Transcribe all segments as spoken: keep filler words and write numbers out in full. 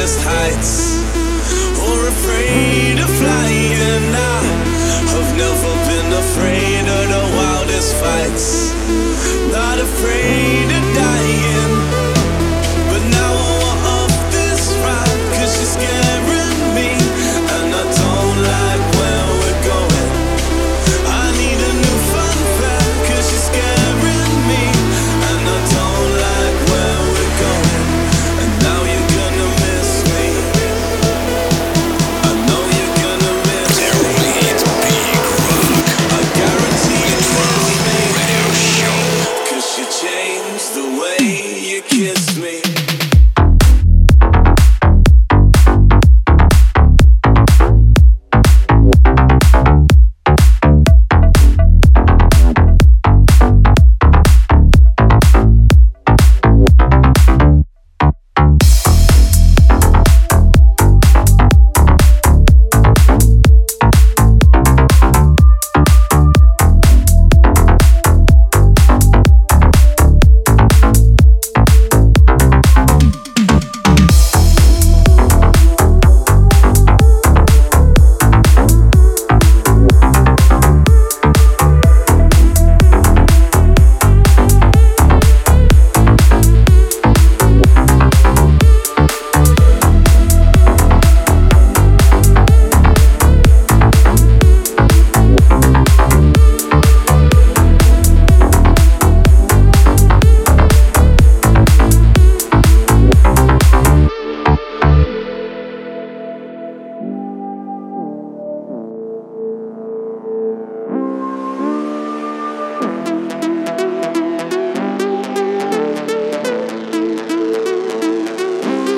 highest heights, or afraid of flying. I've never been afraid of the wildest fights, not afraid of dying. But now I want off this ride, cause you're scaring me, and I don't like where we're going. I need a new fun fact, cause you're scaring me, and I don't like where we're going. And now you're gonna miss me. I know you're gonna miss me. I guarantee you miss me, cause you changed the way you kiss me.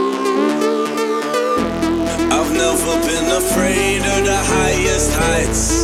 I've never been afraid of the highest heights,